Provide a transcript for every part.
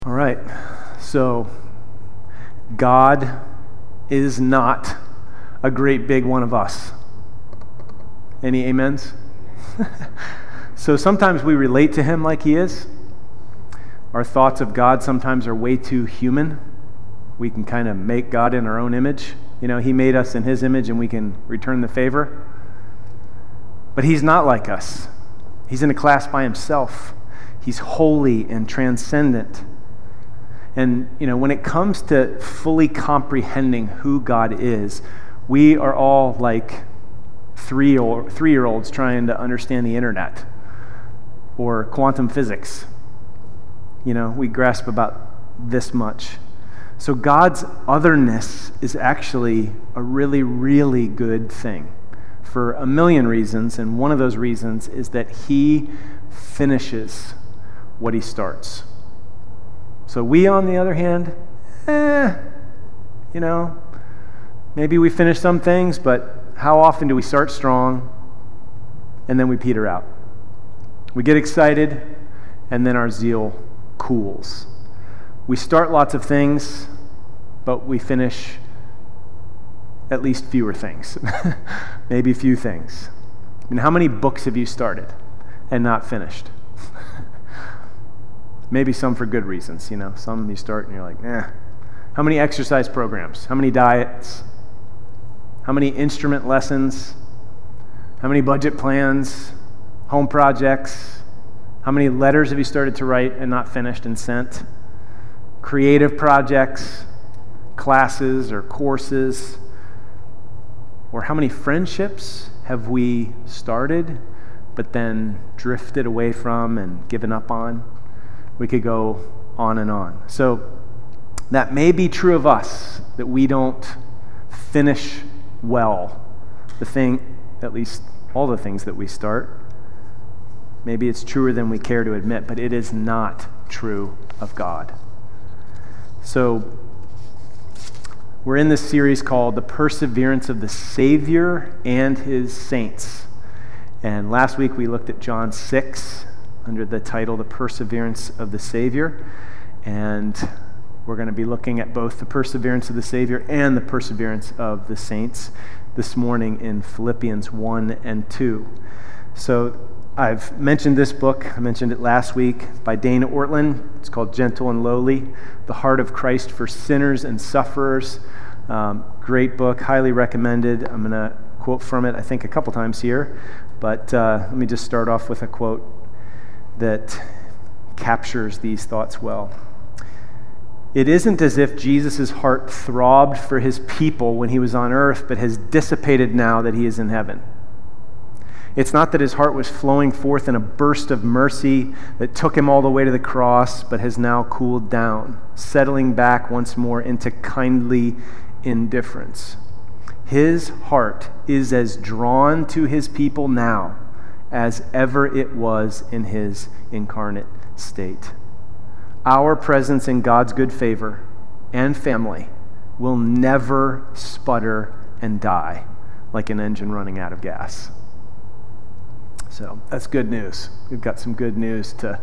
All right, so God is not a great big one of us. Any amens? So sometimes we relate to him like he is. Our thoughts of God sometimes are way too human. We can kind of make God in our own image. You know, he made us in his image and we can return the favor. But he's not like us. He's in a class by himself. He's holy and transcendent. And, you know, when it comes to fully comprehending who God is, we are all like three-year-olds trying to understand the internet or quantum physics. You know, we grasp about this much. So God's otherness is actually a really, really good thing for a million reasons, and one of those reasons is that he finishes what he starts. So we, on the other hand, you know, maybe we finish some things, but how often do we start strong and then we peter out? We get excited and then our zeal cools. We start lots of things, but we finish at least fewer things, maybe few things. I mean, how many books have you started and not finished? Maybe some for good reasons, you know. Some you start and you're like, How many exercise programs? How many diets? How many instrument lessons? How many budget plans? Home projects? How many letters have you started to write and not finished and sent? Creative projects, classes or courses? Or how many friendships have we started but then drifted away from and given up on? We could go on and on. So that may be true of us, that we don't finish well the thing, at least all the things that we start. Maybe it's truer than we care to admit, but it is not true of God. So we're in this series called The Perseverance of the Savior and His Saints. And last week we looked at John 6 under the title, The Perseverance of the Savior. And we're going to be looking at both the perseverance of the Savior and the perseverance of the saints this morning in Philippians 1 and 2. So I've mentioned this book. I mentioned it last week by Dana Ortlund. It's called Gentle and Lowly, The Heart of Christ for Sinners and Sufferers. Great book, highly recommended. I'm going to quote from it, I think, a couple times here. But let me just start off with a quote that captures these thoughts well. It isn't as if Jesus' heart throbbed for his people when he was on earth, but has dissipated now that he is in heaven. It's not that his heart was flowing forth in a burst of mercy that took him all the way to the cross, but has now cooled down, settling back once more into kindly indifference. His heart is as drawn to his people now as ever it was in his incarnate state. Our presence in God's good favor and family will never sputter and die like an engine running out of gas. So that's good news. We've got some good news to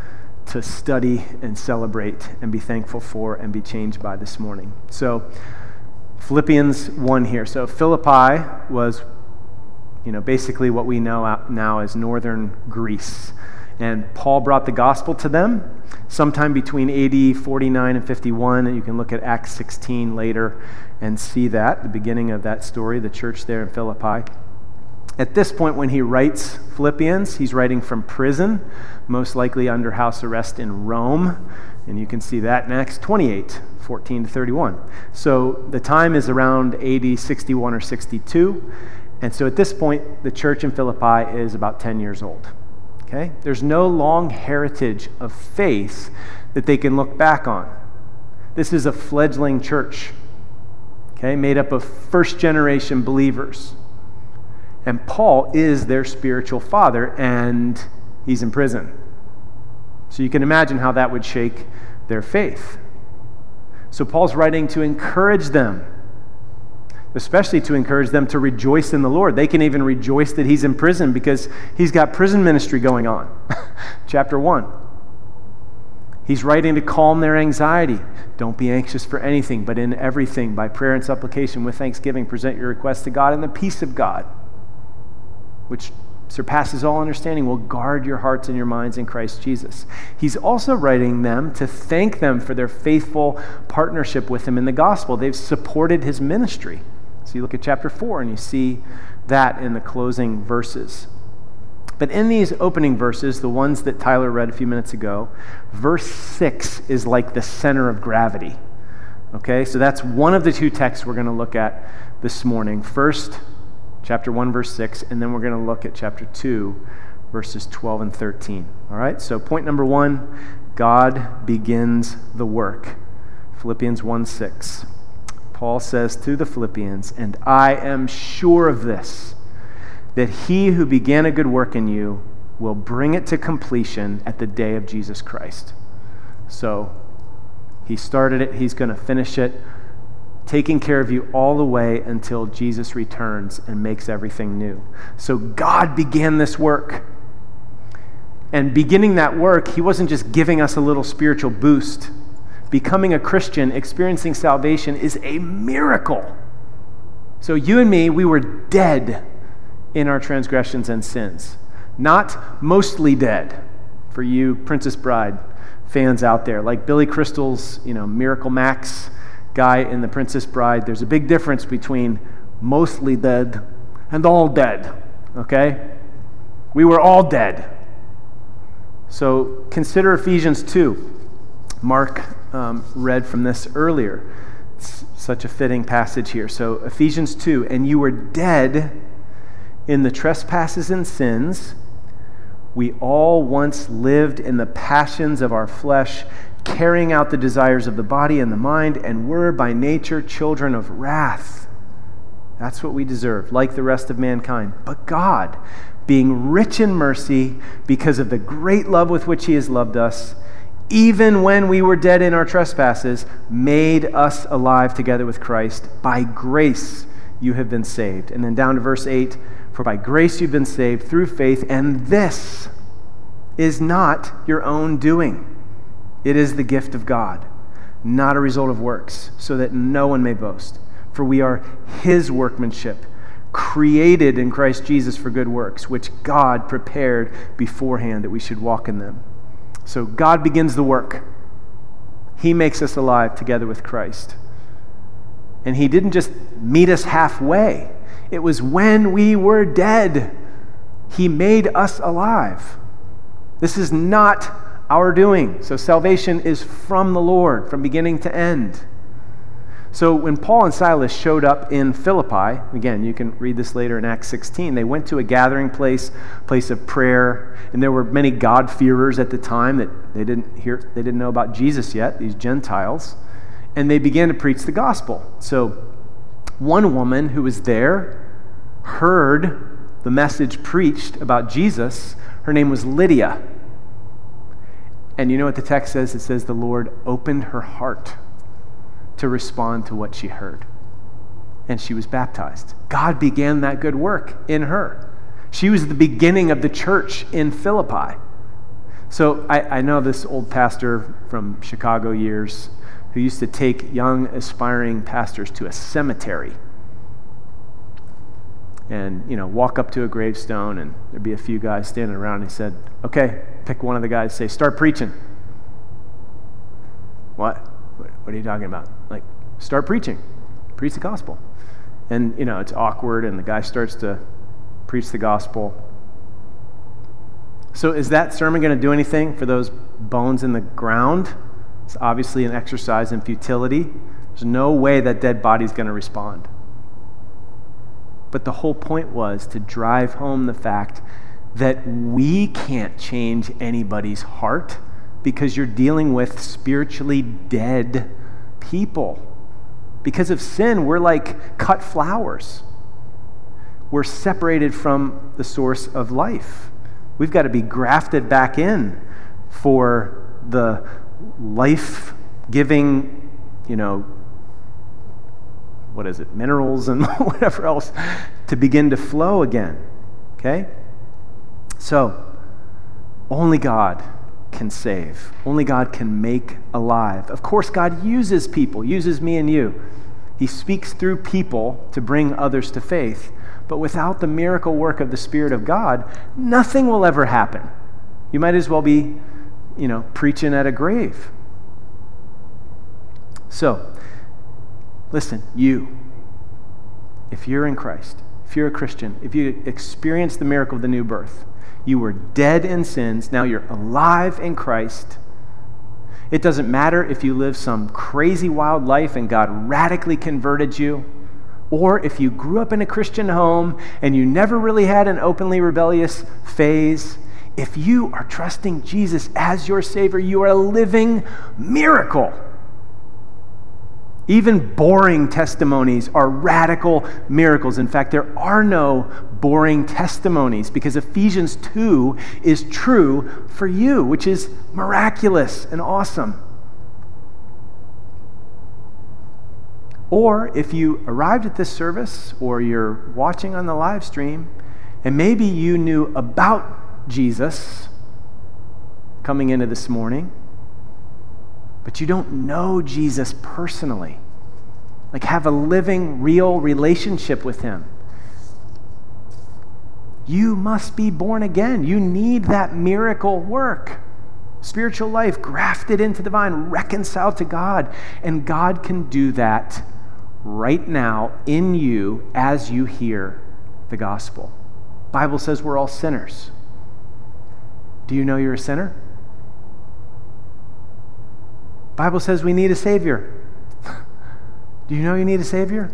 study and celebrate and be thankful for and be changed by this morning. So Philippians 1 here. So Philippi was, basically what we know now as northern Greece. And Paul brought the gospel to them sometime between AD 49 and 51. And you can look at Acts 16 later and see that, the beginning of that story, the church there in Philippi. At this point, when he writes Philippians, he's writing from prison, most likely under house arrest in Rome. And you can see that in Acts 28, 14 to 31. So the time is around AD 61 or 62. And so at this point, the church in Philippi is about 10 years old. Okay? There's no long heritage of faith that they can look back on. This is a fledgling church, okay, made up of first-generation believers. And Paul is their spiritual father, and he's in prison. So you can imagine how that would shake their faith. So Paul's writing to encourage them, especially to encourage them to rejoice in the Lord. They can even rejoice that he's in prison because he's got prison ministry going on. Chapter 1. He's writing to calm their anxiety. Don't be anxious for anything, but in everything, by prayer and supplication with thanksgiving, present your requests to God, and the peace of God, which surpasses all understanding, will guard your hearts and your minds in Christ Jesus. He's also writing them to thank them for their faithful partnership with him in the gospel. They've supported his ministry. So you look at chapter 4 and you see that in the closing verses. But in these opening verses, the ones that Tyler read a few minutes ago, verse 6 is like the center of gravity. Okay, so that's one of the two texts we're going to look at this morning. First, chapter 1, verse 6, and then we're going to look at chapter 2, verses 12 and 13. All right, so point number 1, God begins the work. Philippians 1:6. Paul says to the Philippians, "And I am sure of this, that he who began a good work in you will bring it to completion at the day of Jesus Christ." So he started it, he's going to finish it, taking care of you all the way until Jesus returns and makes everything new. So God began this work. And beginning that work, he wasn't just giving us a little spiritual boost. Becoming a Christian, experiencing salvation, is a miracle. So you and me, we were dead in our transgressions and sins. Not mostly dead, for you Princess Bride fans out there. Like Billy Crystal's, Miracle Max guy in The Princess Bride, there's a big difference between mostly dead and all dead, okay? We were all dead. So consider Ephesians 2. Mark read from this earlier. It's such a fitting passage here. So Ephesians 2, "And you were dead in the trespasses and sins, we all once lived in the passions of our flesh, carrying out the desires of the body and the mind, and were by nature children of wrath." That's what we deserve, like the rest of mankind. But God, being rich in mercy, because of the great love with which he has loved us, even when we were dead in our trespasses, made us alive together with Christ. By grace you have been saved. And then down to verse 8, "For by grace you've been saved through faith, and this is not your own doing. It is the gift of God, not a result of works, so that no one may boast. For we are his workmanship, created in Christ Jesus for good works, which God prepared beforehand that we should walk in them." So God begins the work. He makes us alive together with Christ. And he didn't just meet us halfway. It was when we were dead, he made us alive. This is not our doing. So salvation is from the Lord, from beginning to end. So when Paul and Silas showed up in Philippi, again, you can read this later in Acts 16, they went to a gathering place of prayer, and there were many God-fearers at the time that they didn't know about Jesus yet, these Gentiles, and they began to preach the gospel. So one woman who was there heard the message preached about Jesus. Her name was Lydia. And you know what the text says? It says the Lord opened her heart to respond to what she heard. And she was baptized. God began that good work in her. She was the beginning of the church in Philippi. So I know this old pastor from Chicago years who used to take young aspiring pastors to a cemetery and walk up to a gravestone, and there'd be a few guys standing around, and he said, "Okay, pick one of the guys, say, start preaching." What are you talking about? Like, start preaching. Preach the gospel. And, it's awkward, and the guy starts to preach the gospel. So is that sermon going to do anything for those bones in the ground? It's obviously an exercise in futility. There's no way that dead body's going to respond. But the whole point was to drive home the fact that we can't change anybody's heart because you're dealing with spiritually dead people. Because of sin, we're like cut flowers. We're separated from the source of life. We've got to be grafted back in for the life-giving, minerals and whatever else to begin to flow again. Okay? So, only God can save. Only God can make alive. Of course, God uses people, uses me and you. He speaks through people to bring others to faith. But without the miracle work of the Spirit of God, nothing will ever happen. You might as well be, preaching at a grave. So, listen, if you're in Christ, if you're a Christian, if you experience the miracle of the new birth, you were dead in sins, now you're alive in Christ. It doesn't matter if you live some crazy wild life and God radically converted you, or if you grew up in a Christian home and you never really had an openly rebellious phase. If you are trusting Jesus as your Savior, you are a living miracle. Even boring testimonies are radical miracles. In fact, there are no boring testimonies because Ephesians 2 is true for you, which is miraculous and awesome. Or if you arrived at this service or you're watching on the live stream and maybe you knew about Jesus coming into this morning, but you don't know Jesus personally, like have a living, real relationship with him, you must be born again. You need that miracle work. Spiritual life grafted into the vine, reconciled to God. And God can do that right now in you as you hear the gospel. The Bible says we're all sinners. Do you know you're a sinner? The Bible says we need a Savior. Do you know you need a Savior?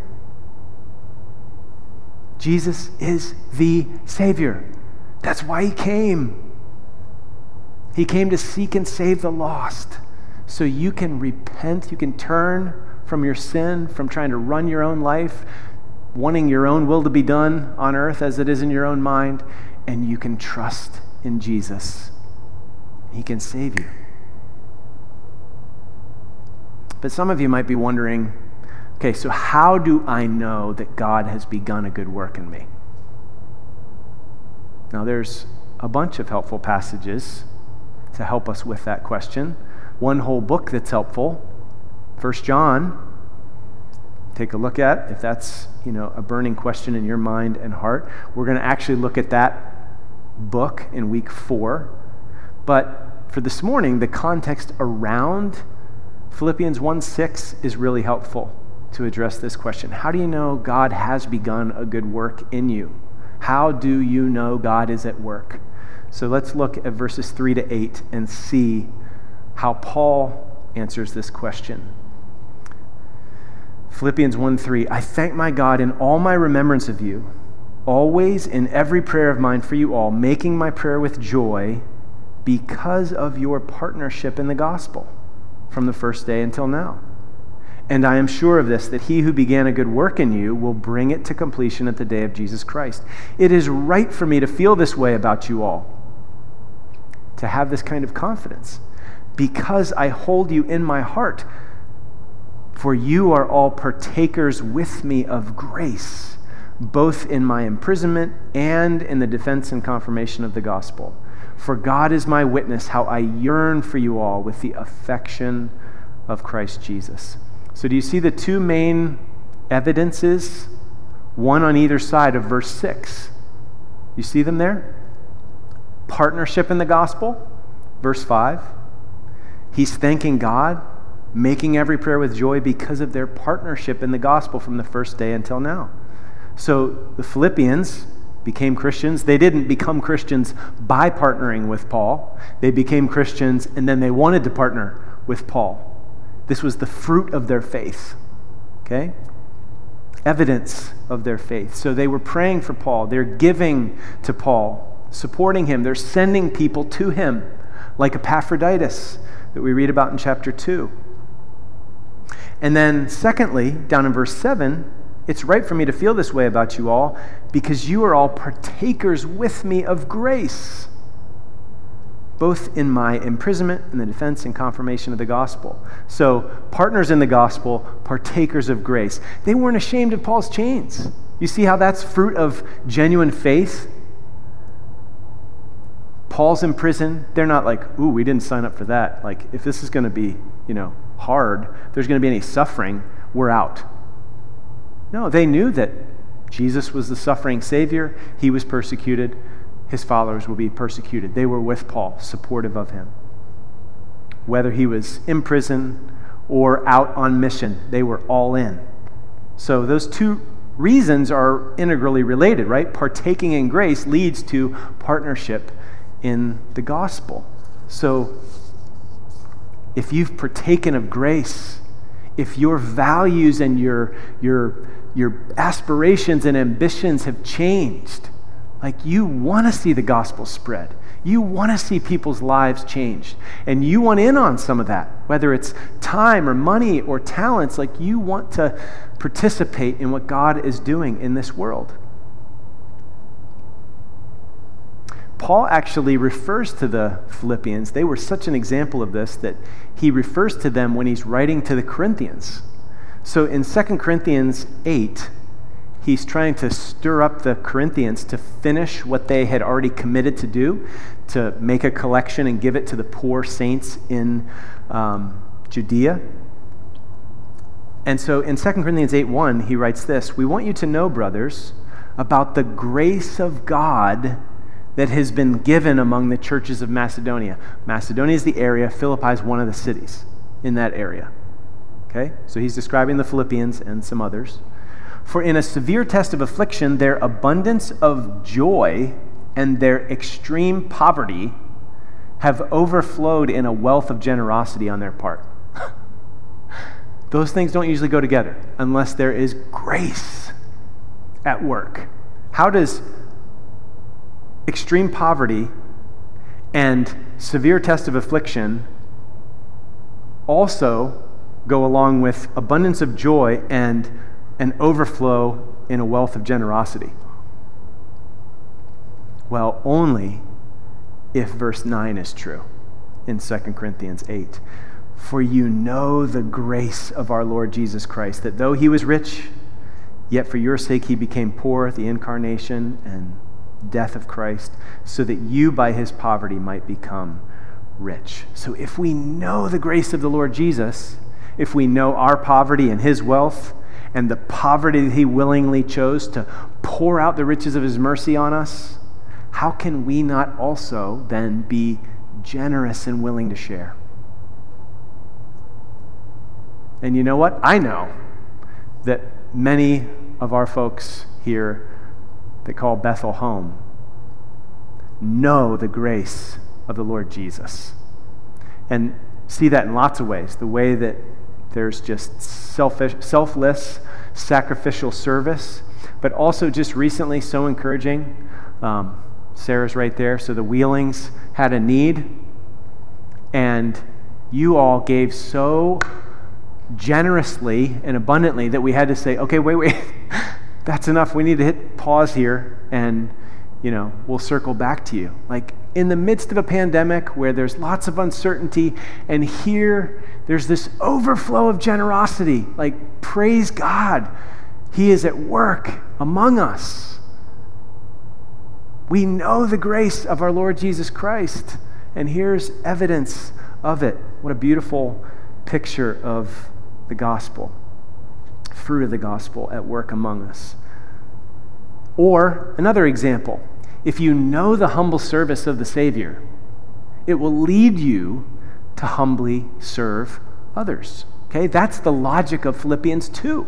Jesus is the Savior. That's why he came. He came to seek and save the lost. So you can repent, you can turn from your sin, from trying to run your own life, wanting your own will to be done on earth as it is in your own mind, and you can trust in Jesus. He can save you. But some of you might be wondering, okay, so how do I know that God has begun a good work in me? Now, there's a bunch of helpful passages to help us with that question. One whole book that's helpful, 1 John. Take a look at if that's, a burning question in your mind and heart. We're going to actually look at that book in week 4. But for this morning, the context around Philippians 1:6 is really helpful to address this question. How do you know God has begun a good work in you? How do you know God is at work? So let's look at verses 3 to 8 and see how Paul answers this question. Philippians 1:3, I thank my God in all my remembrance of you, always in every prayer of mine for you all, making my prayer with joy because of your partnership in the gospel from the first day until now. And I am sure of this, that he who began a good work in you will bring it to completion at the day of Jesus Christ. It is right for me to feel this way about you all, to have this kind of confidence, because I hold you in my heart. For you are all partakers with me of grace, both in my imprisonment and in the defense and confirmation of the gospel. For God is my witness how I yearn for you all with the affection of Christ Jesus. So do you see the two main evidences, one on either side of verse 6? You see them there? Partnership in the gospel, verse 5. He's thanking God, making every prayer with joy because of their partnership in the gospel from the first day until now. So the Philippians became Christians. They didn't become Christians by partnering with Paul. They became Christians and then they wanted to partner with Paul. This was the fruit of their faith, okay? Evidence of their faith. So they were praying for Paul. They're giving to Paul, supporting him. They're sending people to him, like Epaphroditus that we read about in chapter 2. And then secondly, down in verse 7, it's right for me to feel this way about you all because you are all partakers with me of grace, both in my imprisonment and the defense and confirmation of the gospel. So, partners in the gospel, partakers of grace. They weren't ashamed of Paul's chains. You see how that's fruit of genuine faith? Paul's in prison, they're not like, ooh, we didn't sign up for that. Like, if this is going to be, hard, if there's going to be any suffering, we're out. No, they knew that Jesus was the suffering Savior. He was persecuted. His followers will be persecuted. They were with Paul, supportive of him. Whether he was in prison or out on mission, they were all in. So those two reasons are integrally related, right? Partaking in grace leads to partnership in the gospel. So if you've partaken of grace, if your values and your aspirations and ambitions have changed, like you want to see the gospel spread, you want to see people's lives changed, and you want in on some of that, whether it's time or money or talents, like you want to participate in what God is doing in this world. Paul actually refers to the Philippians. They were such an example of this that he refers to them when he's writing to the Corinthians. So in 2 Corinthians 8, he's trying to stir up the Corinthians to finish what they had already committed to do, to make a collection and give it to the poor saints in Judea. And so in 2 Corinthians 8:1, he writes this: "We want you to know, brothers, about the grace of God that has been given among the churches of Macedonia." Macedonia is the area, Philippi is one of the cities in that area. Okay? So he's describing the Philippians and some others. "For in a severe test of affliction, their abundance of joy and their extreme poverty have overflowed in a wealth of generosity on their part." Those things don't usually go together unless there is grace at work. How does extreme poverty and severe test of affliction also go along with abundance of joy and an overflow in a wealth of generosity? Well, only if verse 9 is true in 2 Corinthians 8. "For you know the grace of our Lord Jesus Christ, that though he was rich, yet for your sake he became poor," the incarnation and death of Christ, "so that you by his poverty might become rich." So if we know the grace of the Lord Jesus, if we know our poverty and his wealth, and the poverty that he willingly chose to pour out the riches of his mercy on us, how can we not also then be generous and willing to share? And you know what? I know that many of our folks here that call Bethel home know the grace of the Lord Jesus. And see that in lots of ways. The way that there's just selfless, sacrificial service, but also just recently so encouraging. Sarah's right there. So the Wheelings had a need, and you all gave so generously and abundantly that we had to say, okay, wait, that's enough. We need to hit pause here, and we'll circle back to you. Like in the midst of a pandemic where there's lots of uncertainty, and here there's this overflow of generosity. Like, praise God, he is at work among us. We know the grace of our Lord Jesus Christ, and here's evidence of it. What a beautiful picture of the gospel, fruit of the gospel at work among us. Or another example, if you know the humble service of the Savior, it will lead you to humbly serve others. Okay, that's the logic of Philippians 2.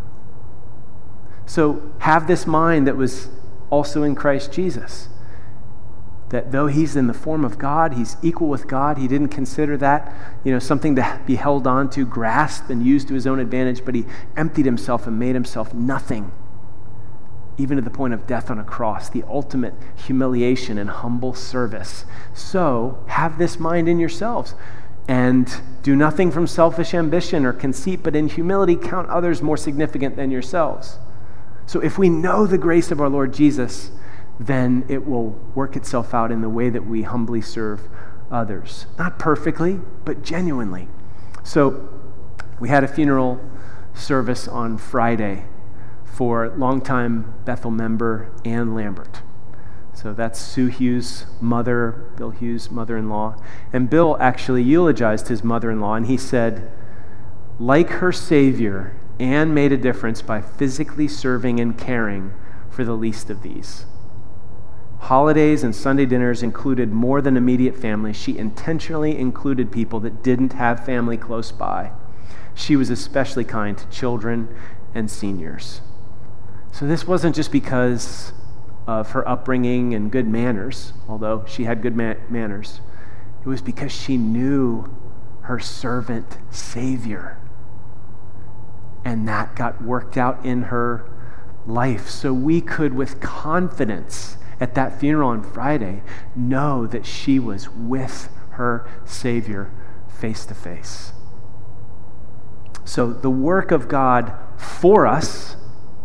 So have this mind that was also in Christ Jesus, that though he's in the form of God, he's equal with God. He didn't consider that, something to be held on to, grasped, and used to his own advantage, but he emptied himself and made himself nothing, even to the point of death on a cross, the ultimate humiliation and humble service. So have this mind in yourselves, and do nothing from selfish ambition or conceit, but in humility count others more significant than yourselves. So if we know the grace of our Lord Jesus, then it will work itself out in the way that we humbly serve others. Not perfectly, but genuinely. So we had a funeral service on Friday for longtime Bethel member Ann Lambert. So that's Sue Hughes' mother, Bill Hughes' mother-in-law. And Bill actually eulogized his mother-in-law, and he said, like her Savior, Anne made a difference by physically serving and caring for the least of these. Holidays and Sunday dinners included more than immediate family. She intentionally included people that didn't have family close by. She was especially kind to children and seniors. So this wasn't just because of her upbringing and good manners, although she had good manners. It was because she knew her servant Savior. And that got worked out in her life. So we could, with confidence at that funeral on Friday, know that she was with her Savior face to face. So the work of God for us,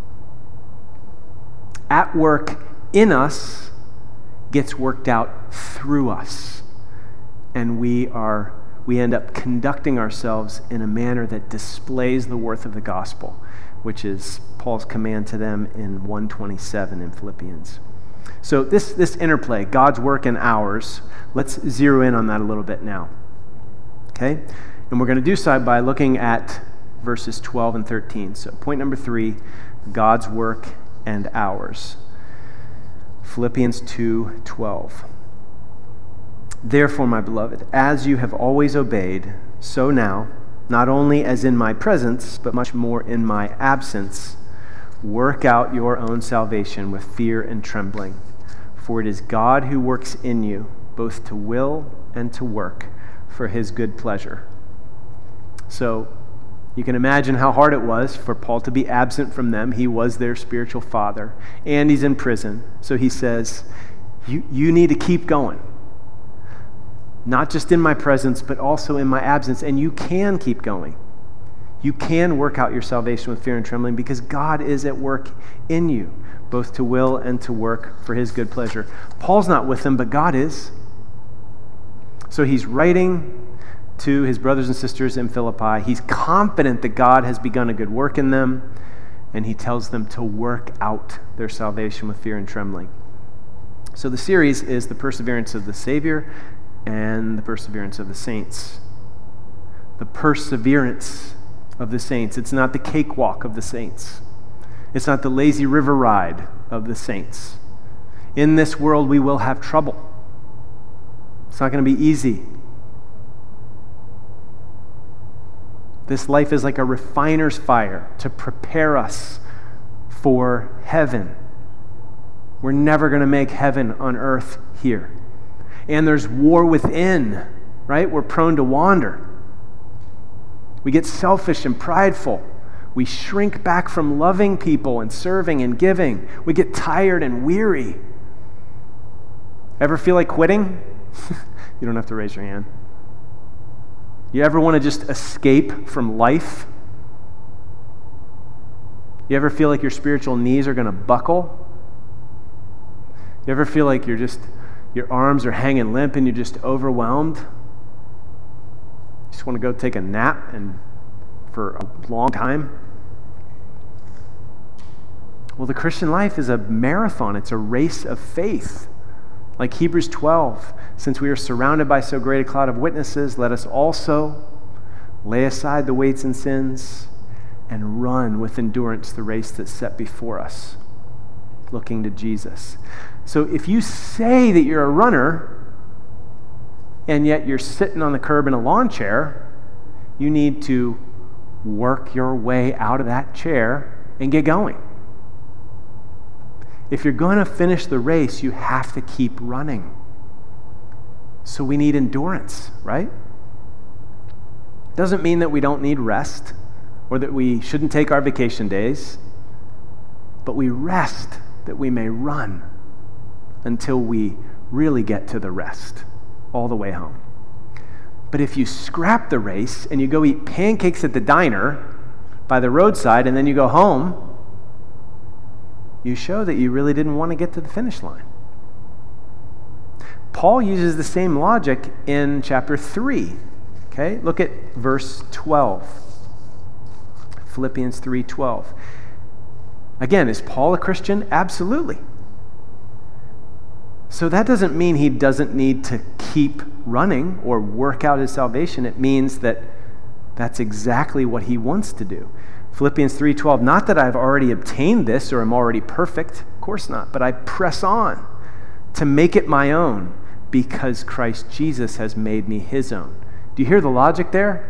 at work in us, gets worked out through us. And we end up conducting ourselves in a manner that displays the worth of the gospel, which is Paul's command to them in 1:27 in Philippians. So this interplay, God's work and ours, let's zero in on that a little bit now. Okay? And we're going to do so by looking at verses 12 and 13. So point number 3, God's work and ours. Philippians 2:12. Therefore, my beloved, as you have always obeyed, so now, not only as in my presence, but much more in my absence, work out your own salvation with fear and trembling. For it is God who works in you, both to will and to work for his good pleasure. So, you can imagine how hard it was for Paul to be absent from them. He was their spiritual father, and he's in prison. So he says, you need to keep going. Not just in my presence, but also in my absence. And you can keep going. You can work out your salvation with fear and trembling because God is at work in you, both to will and to work for his good pleasure. Paul's not with them, but God is. So he's writing to his brothers and sisters in Philippi. He's confident that God has begun a good work in them, and he tells them to work out their salvation with fear and trembling. So the series is the perseverance of the Savior and the perseverance of the saints. The perseverance of the saints. It's not the cakewalk of the saints. It's not the lazy river ride of the saints. In this world, we will have trouble. It's not going to be easy. This life is like a refiner's fire to prepare us for heaven. We're never going to make heaven on earth here. And there's war within, right? We're prone to wander. We get selfish and prideful. We shrink back from loving people and serving and giving. We get tired and weary. Ever feel like quitting? You don't have to raise your hand. You ever want to just escape from life? You ever feel like your spiritual knees are going to buckle? You ever feel like your arms are hanging limp and you're just overwhelmed? You just want to go take a nap and for a long time? Well, the Christian life is a marathon. It's a race of faith. Like Hebrews 12, since we are surrounded by so great a cloud of witnesses, let us also lay aside the weights and sins and run with endurance the race that's set before us, looking to Jesus. So if you say that you're a runner and yet you're sitting on the curb in a lawn chair, you need to work your way out of that chair and get going. If you're going to finish the race, you have to keep running. So we need endurance, right? Doesn't mean that we don't need rest or that we shouldn't take our vacation days, but we rest that we may run until we really get to the rest all the way home. But if you scrap the race and you go eat pancakes at the diner by the roadside and then you go home, you show that you really didn't want to get to the finish line. Paul uses the same logic in chapter 3. Okay, look at verse 12. Philippians 3:12. Again, is Paul a Christian? Absolutely. So that doesn't mean he doesn't need to keep running or work out his salvation. It means that that's exactly what he wants to do. Philippians 3:12, not that I've already obtained this or am already perfect, of course not, but I press on to make it my own because Christ Jesus has made me his own. Do you hear the logic there?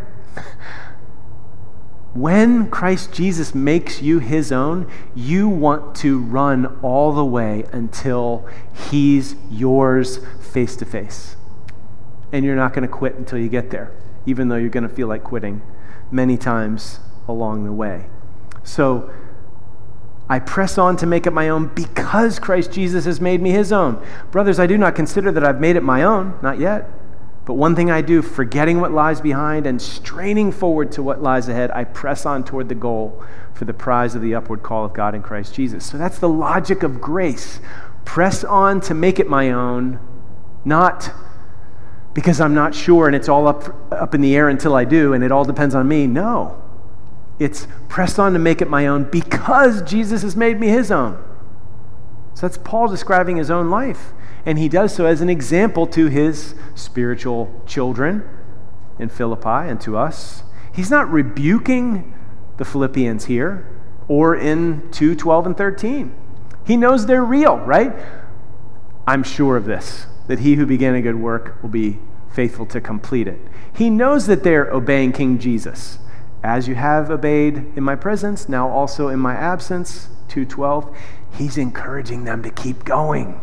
When Christ Jesus makes you his own, you want to run all the way until he's yours face to face. And you're not going to quit until you get there, even though you're going to feel like quitting many times along the way. So I press on to make it my own because Christ Jesus has made me his own. Brothers, I do not consider that I've made it my own, not yet. But one thing I do, forgetting what lies behind and straining forward to what lies ahead, I press on toward the goal for the prize of the upward call of God in Christ Jesus. So that's the logic of grace. Press on to make it my own, not because I'm not sure and it's all up in the air until I do and it all depends on me. No. It's press on to make it my own because Jesus has made me his own. So that's Paul describing his own life. And he does so as an example to his spiritual children in Philippi and to us. He's not rebuking the Philippians here or in 2:12 and 13. He knows they're real, right? I'm sure of this, that he who began a good work will be faithful to complete it. He knows that they're obeying King Jesus. As you have obeyed in my presence, now also in my absence, 2:12. He's encouraging them to keep going.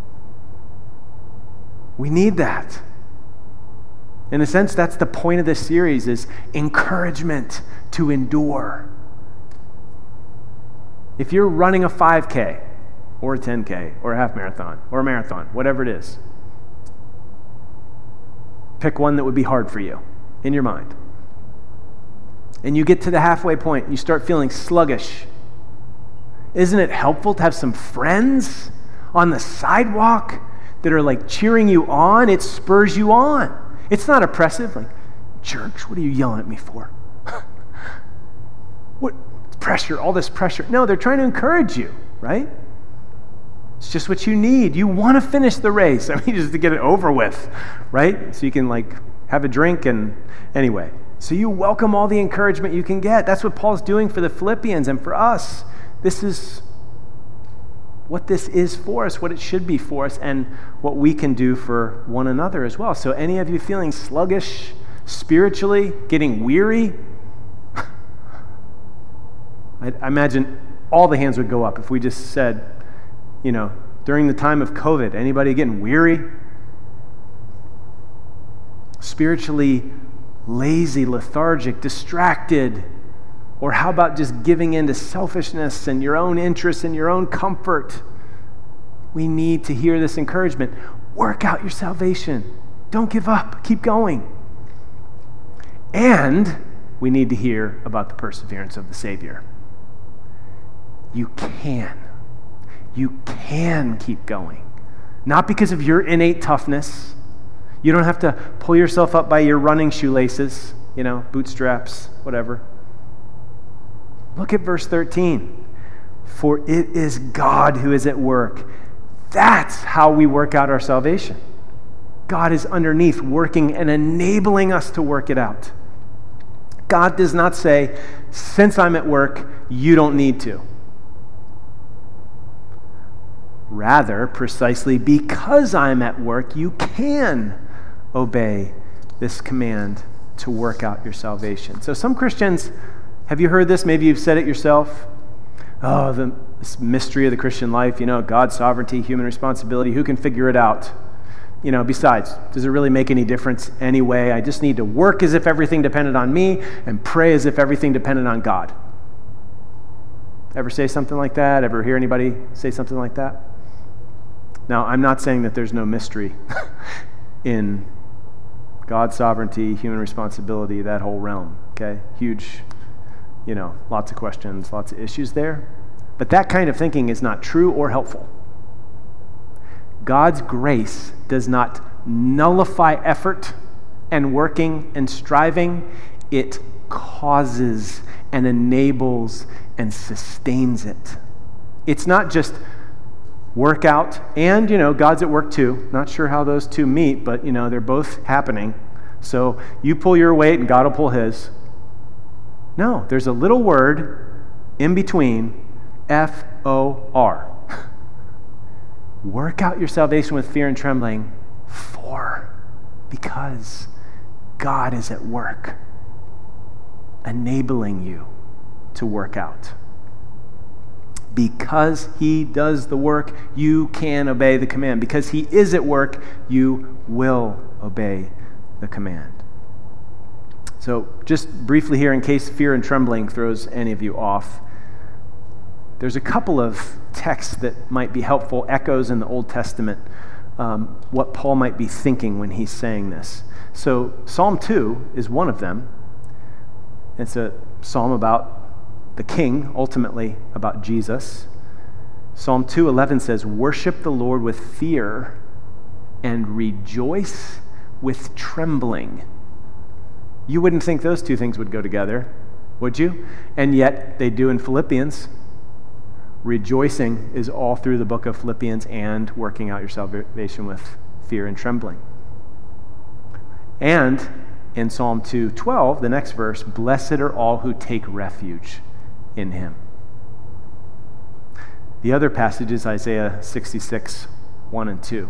We need that. In a sense, that's the point of this series, is encouragement to endure. If you're running a 5K or a 10K or a half marathon or a marathon, whatever it is, pick one that would be hard for you in your mind. And you get to the halfway point and you start feeling sluggish. Isn't it helpful to have some friends on the sidewalk that are like cheering you on? It spurs you on. It's not oppressive, like, church, what are you yelling at me for? What pressure, all this pressure. No, they're trying to encourage you, right? It's just what you need. You want to finish the race. I mean, just to get it over with, right? So you can like have a drink and anyway. So you welcome all the encouragement you can get. That's what Paul's doing for the Philippians and for us. This is what this is for us, what it should be for us, and what we can do for one another as well. So any of you feeling sluggish spiritually, getting weary, I imagine all the hands would go up if we just said, during the time of COVID, anybody getting weary? Spiritually lazy, lethargic, distracted? Or how about just giving in to selfishness and your own interests and your own comfort? We need to hear this encouragement. Work out your salvation. Don't give up. Keep going. And we need to hear about the perseverance of the Savior. You can keep going. Not because of your innate toughness. You don't have to pull yourself up by your running shoelaces, bootstraps, whatever. Look at verse 13. For it is God who is at work. That's how we work out our salvation. God is underneath working and enabling us to work it out. God does not say, since I'm at work, you don't need to. Rather, precisely because I'm at work, you can obey this command to work out your salvation. So some Christians, have you heard this? Maybe you've said it yourself. Oh, this mystery of the Christian life, God's sovereignty, human responsibility, who can figure it out? Besides, does it really make any difference anyway? I just need to work as if everything depended on me and pray as if everything depended on God. Ever say something like that? Ever hear anybody say something like that? Now, I'm not saying that there's no mystery in God's sovereignty, human responsibility, that whole realm, okay? Huge, lots of questions, lots of issues there. But that kind of thinking is not true or helpful. God's grace does not nullify effort and working and striving. It causes and enables and sustains it. It's not just work out, and, God's at work too. Not sure how those two meet, but, they're both happening. So you pull your weight and God will pull his. No, there's a little word in between, F-O-R. Work out your salvation with fear and trembling, because God is at work, enabling you to work out. Because he does the work, you can obey the command. Because he is at work, you will obey the command. So just briefly here, in case fear and trembling throws any of you off, there's a couple of texts that might be helpful, echoes in the Old Testament, what Paul might be thinking when he's saying this. So Psalm 2 is one of them. It's a psalm about the king, ultimately about Jesus. Psalm 2:11 says, "Worship the Lord with fear and rejoice with trembling." You wouldn't think those two things would go together, would you? And yet they do in Philippians. Rejoicing is all through the book of Philippians, and working out your salvation with fear and trembling. And in Psalm 2:12, the next verse, "Blessed are all who take refuge in him." The other passage is Isaiah 66, 1 and 2.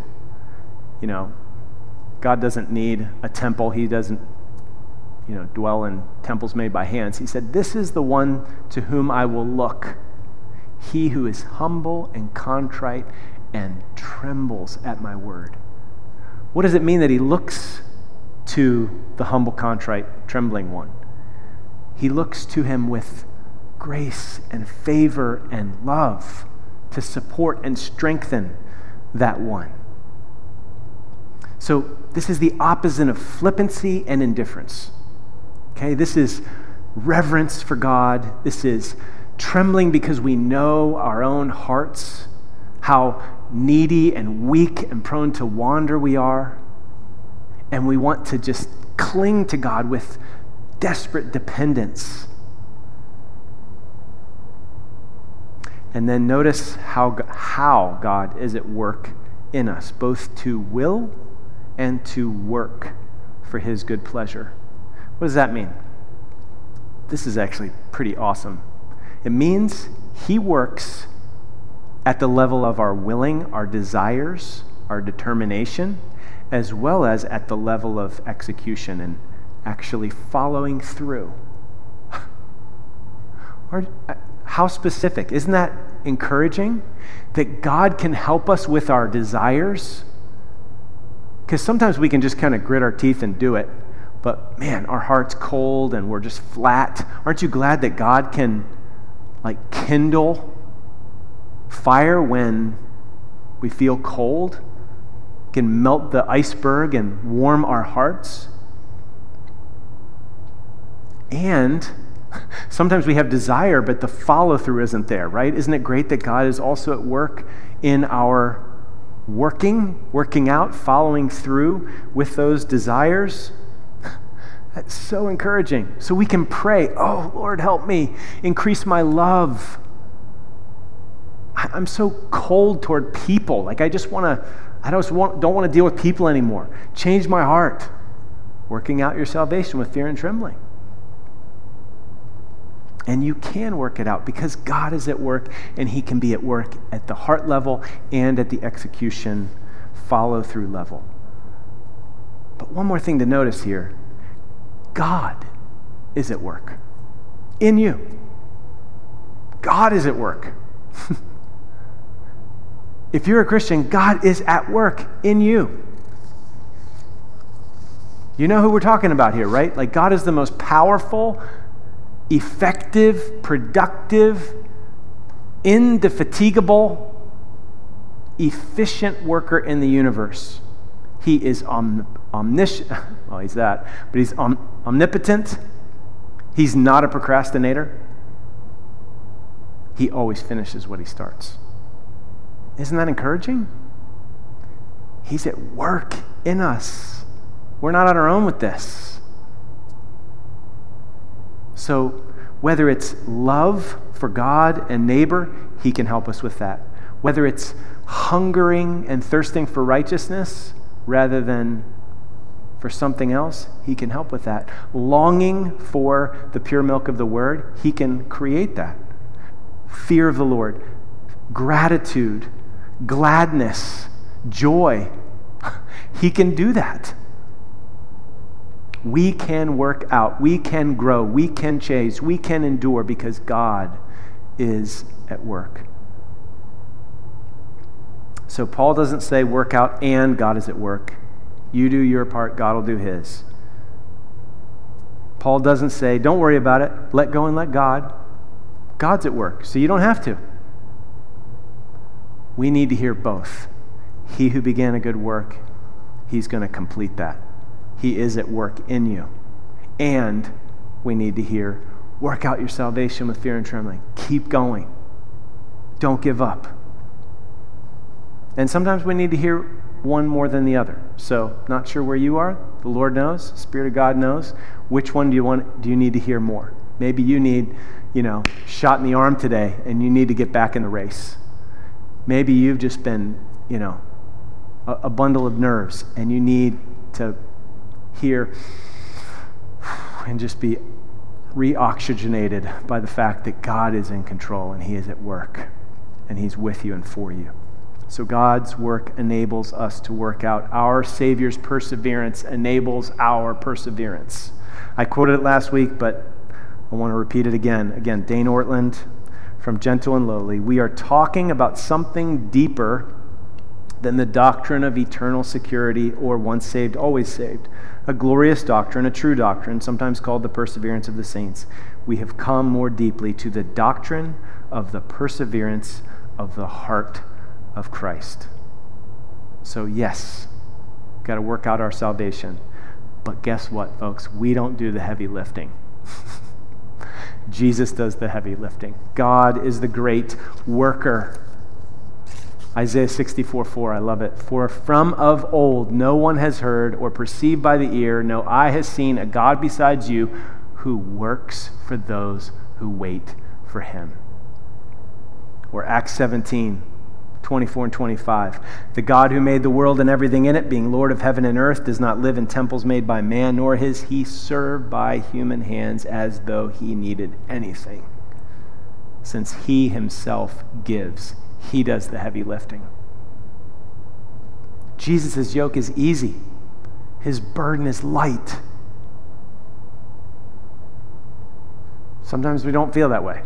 God doesn't need a temple. He doesn't, dwell in temples made by hands. He said, "This is the one to whom I will look, he who is humble and contrite and trembles at my word." What does it mean that he looks to the humble, contrite, trembling one? He looks to him with grace and favor and love to support and strengthen that one. So this is the opposite of flippancy and indifference. Okay, this is reverence for God. This is trembling because we know our own hearts, how needy and weak and prone to wander we are. And we want to just cling to God with desperate dependence. And then notice how God is at work in us, both to will and to work for his good pleasure. What does that mean? This is actually pretty awesome. It means he works at the level of our willing, our desires, our determination, as well as at the level of execution and actually following through. How specific? Isn't that encouraging? That God can help us with our desires? Because sometimes we can just kind of grit our teeth and do it, but man, our heart's cold and we're just flat. Aren't you glad that God can kindle fire when we feel cold? Can melt the iceberg and warm our hearts? And sometimes we have desire, but the follow-through isn't there, right? Isn't it great that God is also at work in our working out, following through with those desires? That's so encouraging. So we can pray, "Oh, Lord, help me. Increase my love. I'm so cold toward people. I don't want to deal with people anymore. Change my heart." Working out your salvation with fear and trembling. And you can work it out because God is at work, and he can be at work at the heart level and at the execution follow-through level. But one more thing to notice here. God is at work in you. God is at work. If you're a Christian, God is at work in you. You know who we're talking about here, right? God is the most powerful, effective, productive, indefatigable, efficient worker in the universe. He is omniscient. Well, he's that, but he's omnipotent. He's not a procrastinator. He always finishes what he starts. Isn't that encouraging? He's at work in us. We're not on our own with this. So whether it's love for God and neighbor, he can help us with that. Whether it's hungering and thirsting for righteousness rather than for something else, he can help with that. Longing for the pure milk of the word, he can create that. Fear of the Lord, gratitude, gladness, joy, he can do that. We can work out, we can grow, we can change, we can endure because God is at work. So Paul doesn't say work out and God is at work. You do your part, God will do his. Paul doesn't say, don't worry about it, let go and let God. God's at work, so you don't have to. We need to hear both. He who began a good work, he's going to complete that. He is at work in you. And we need to hear, work out your salvation with fear and trembling. Keep going. Don't give up. And sometimes we need to hear one more than the other. So, not sure where you are. The Lord knows. The Spirit of God knows. Which one do you need to hear more? Maybe you need, shot in the arm today and you need to get back in the race. Maybe you've just been, a bundle of nerves and you need to hear and just be re-oxygenated by the fact that God is in control and he is at work and he's with you and for you. So God's work enables us to work out. Our Savior's perseverance enables our perseverance. I quoted it last week, but I want to repeat it again. Again, Dane Ortland from Gentle and Lowly. We are talking about something deeper than the doctrine of eternal security or once saved, always saved. A glorious doctrine, a true doctrine, sometimes called the perseverance of the saints. We have come more deeply to the doctrine of the perseverance of the heart of Christ. So yes, got to work out our salvation. But guess what, folks? We don't do the heavy lifting. Jesus does the heavy lifting. God is the great worker. Isaiah 64:4, I love it. For from of old no one has heard or perceived by the ear, no eye has seen a God besides you who works for those who wait for him. Or Acts 17:24 and 25. The God who made the world and everything in it, being Lord of heaven and earth, does not live in temples made by man, nor is he served by human hands as though he needed anything. Since he himself gives, he does the heavy lifting. Jesus' yoke is easy. His burden is light. Sometimes we don't feel that way.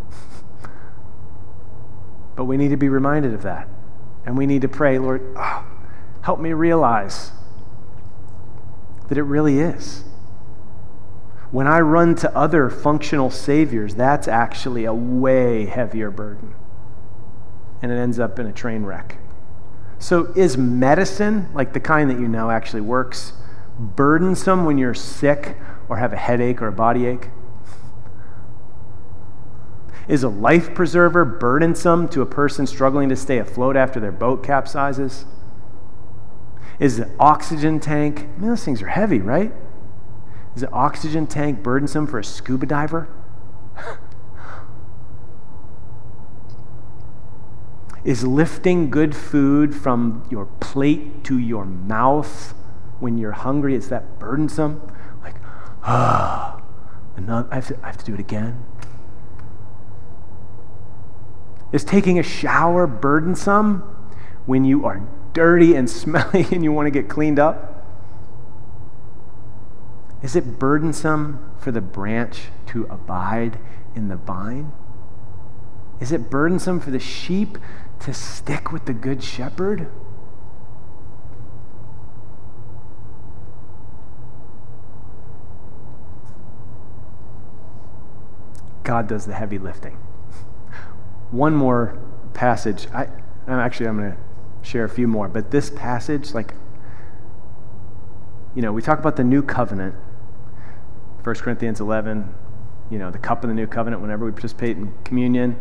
But we need to be reminded of that. And we need to pray, Lord, help me realize that it really is. When I run to other functional saviors, that's actually a way heavier burden. And it ends up in a train wreck. So is medicine, like the kind that you know actually works, burdensome when you're sick or have a headache or a body ache? Is a life preserver burdensome to a person struggling to stay afloat after their boat capsizes? Is the oxygen tank, those things are heavy, right? Is the oxygen tank burdensome for a scuba diver? Is lifting good food from your plate to your mouth when you're hungry, is that burdensome? Like, I have to do it again. Is taking a shower burdensome when you are dirty and smelly and you want to get cleaned up? Is it burdensome for the branch to abide in the vine? Is it burdensome for the sheep to stick with the good shepherd? God does the heavy lifting. One more passage. I'm going to share a few more, but this passage, we talk about the new covenant, 1 Corinthians 11, the cup of the new covenant whenever we participate in communion.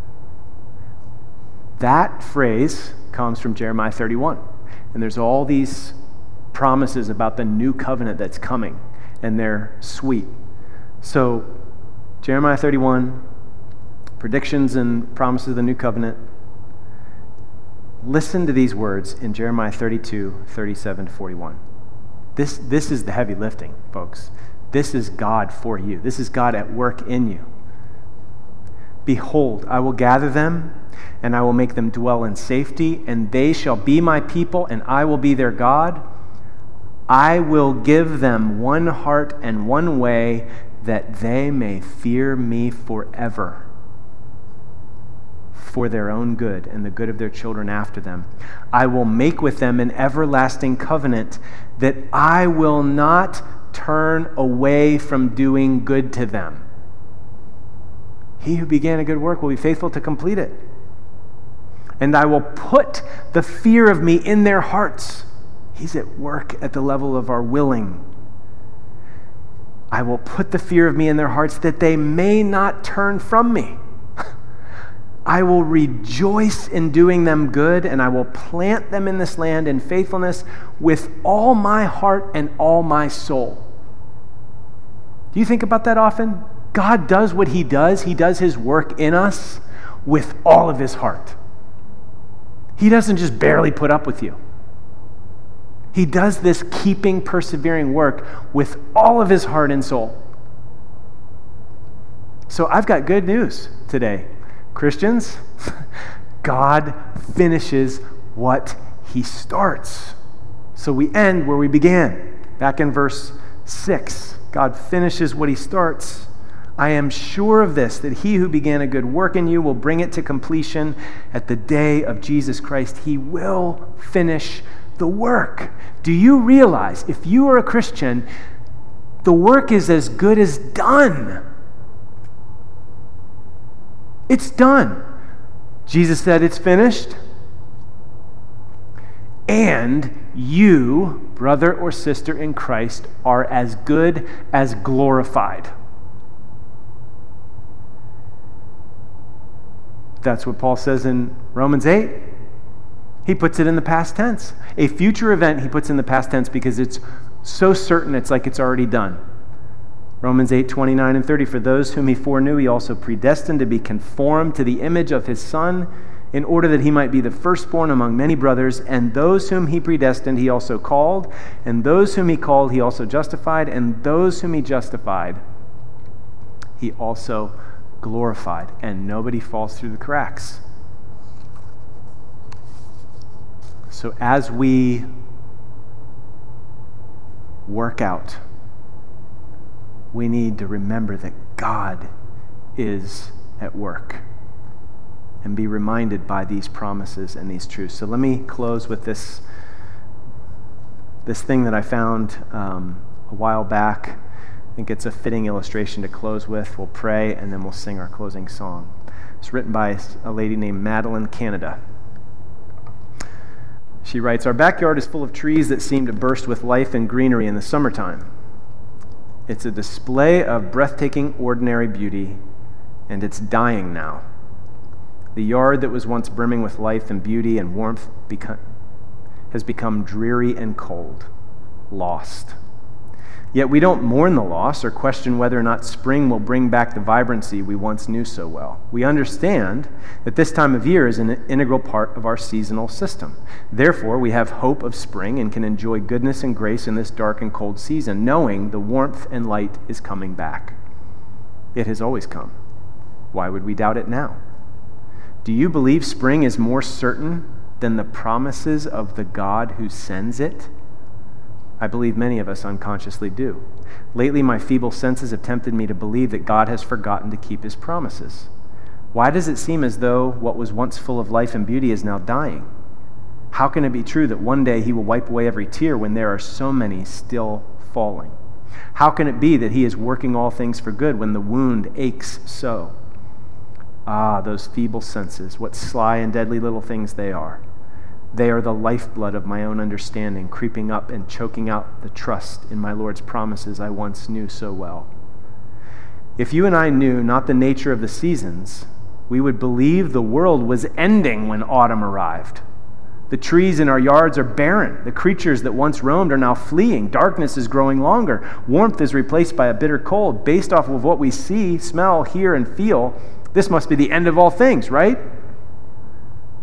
That phrase comes from Jeremiah 31, and there's all these promises about the new covenant that's coming, and they're sweet. So, Jeremiah 31, predictions and promises of the new covenant. Listen to these words in Jeremiah 32, 37 to 41. This is the heavy lifting, folks. This is God for you. This is God at work in you. Behold, I will gather them, and I will make them dwell in safety, and they shall be my people, and I will be their God. I will give them one heart and one way, that they may fear me forever, for their own good and the good of their children after them. I will make with them an everlasting covenant, that I will not turn away from doing good to them. He who began a good work will be faithful to complete it. And I will put the fear of me in their hearts. He's at work at the level of our willing. I will put the fear of me in their hearts, that they may not turn from me. I will rejoice in doing them good, and I will plant them in this land in faithfulness with all my heart and all my soul. Do you think about that often? God does what he does. He does his work in us with all of his heart. He doesn't just barely put up with you. He does this keeping, persevering work with all of his heart and soul. So I've got good news today. Christians, God finishes what he starts. So we end where we began, back in verse 6. God finishes what he starts. I am sure of this, that he who began a good work in you will bring it to completion at the day of Jesus Christ. He will finish the work. Do you realize, if you are a Christian, the work is as good as done? It's done. Jesus said it's finished. And you, brother or sister in Christ, are as good as glorified. That's what Paul says in Romans 8. He puts it in the past tense. A future event he puts in the past tense because it's so certain it's like it's already done. Romans 8, 29 and 30, for those whom he foreknew, he also predestined to be conformed to the image of his Son, in order that he might be the firstborn among many brothers. And those whom he predestined, he also called. And those whom he called, he also justified. And those whom he justified, he also glorified. And nobody falls through the cracks. So as we work out, we need to remember that God is at work and be reminded by these promises and these truths. So let me close with this thing that I found a while back. I think it's a fitting illustration to close with. We'll pray and then we'll sing our closing song. It's written by a lady named Madeline Canada. She writes, our backyard is full of trees that seem to burst with life and greenery in the summertime. It's a display of breathtaking, ordinary beauty, and it's dying now. The yard that was once brimming with life and beauty and warmth has become dreary and cold, lost. Yet we don't mourn the loss or question whether or not spring will bring back the vibrancy we once knew so well. We understand that this time of year is an integral part of our seasonal system. Therefore, we have hope of spring and can enjoy goodness and grace in this dark and cold season, knowing the warmth and light is coming back. It has always come. Why would we doubt it now? Do you believe spring is more certain than the promises of the God who sends it? I believe many of us unconsciously do. Lately, my feeble senses have tempted me to believe that God has forgotten to keep his promises. Why does it seem as though what was once full of life and beauty is now dying? How can it be true that one day he will wipe away every tear when there are so many still falling? How can it be that he is working all things for good when the wound aches so? Ah, those feeble senses, what sly and deadly little things they are. They are the lifeblood of my own understanding, creeping up and choking out the trust in my Lord's promises I once knew so well. If you and I knew not the nature of the seasons, we would believe the world was ending when autumn arrived. The trees in our yards are barren. The creatures that once roamed are now fleeing. Darkness is growing longer. Warmth is replaced by a bitter cold. Based off of what we see, smell, hear, and feel, this must be the end of all things, right?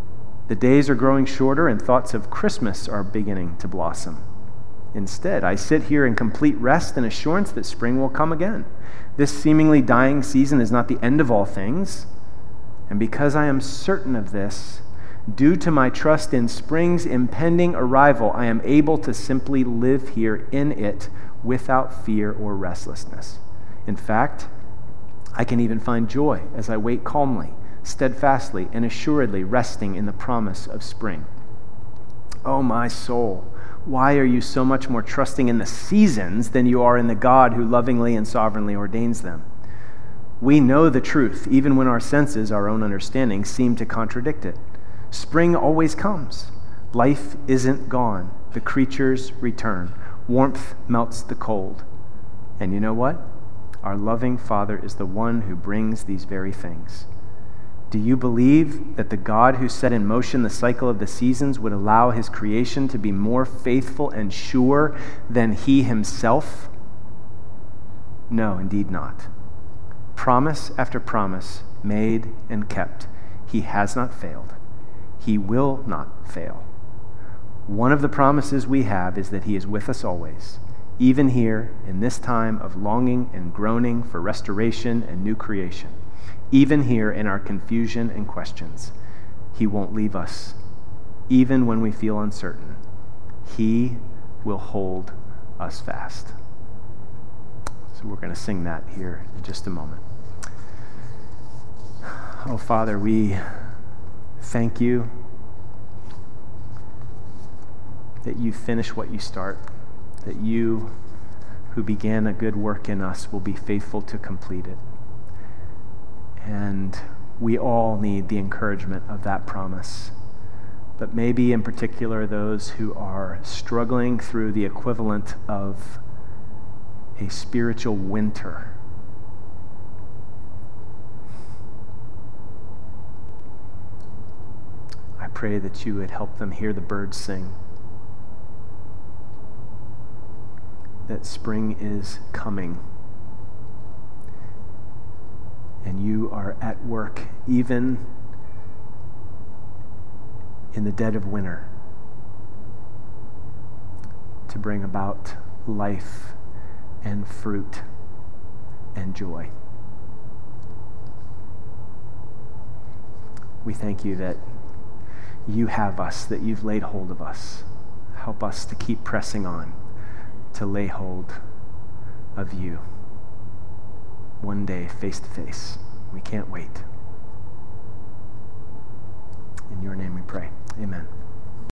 The days are growing shorter and thoughts of Christmas are beginning to blossom. Instead, I sit here in complete rest and assurance that spring will come again. This seemingly dying season is not the end of all things. And because I am certain of this, due to my trust in spring's impending arrival, I am able to simply live here in it without fear or restlessness. In fact, I can even find joy as I wait calmly, steadfastly, and assuredly resting in the promise of spring. Oh, my soul, why are you so much more trusting in the seasons than you are in the God who lovingly and sovereignly ordains them? We know the truth, even when our senses, our own understanding, seem to contradict it. Spring always comes. Life isn't gone. The creatures return. Warmth melts the cold. And you know what? Our loving Father is the one who brings these very things. Do you believe that the God who set in motion the cycle of the seasons would allow his creation to be more faithful and sure than he himself? No, indeed not. Promise after promise, made and kept, he has not failed. He will not fail. One of the promises we have is that he is with us always, even here in this time of longing and groaning for restoration and new creation. Even here in our confusion and questions, he won't leave us. Even when we feel uncertain, he will hold us fast. So we're going to sing that here in just a moment. Oh, Father, we thank you that you finish what you start, that you who began a good work in us will be faithful to complete it. And we all need the encouragement of that promise. But maybe in particular those who are struggling through the equivalent of a spiritual winter. I pray that you would help them hear the birds sing, that spring is coming. And you are at work even in the dead of winter to bring about life and fruit and joy. We thank you that you have us, that you've laid hold of us. Help us to keep pressing on, to lay hold of you. One day, face to face. We can't wait. In your name we pray. Amen.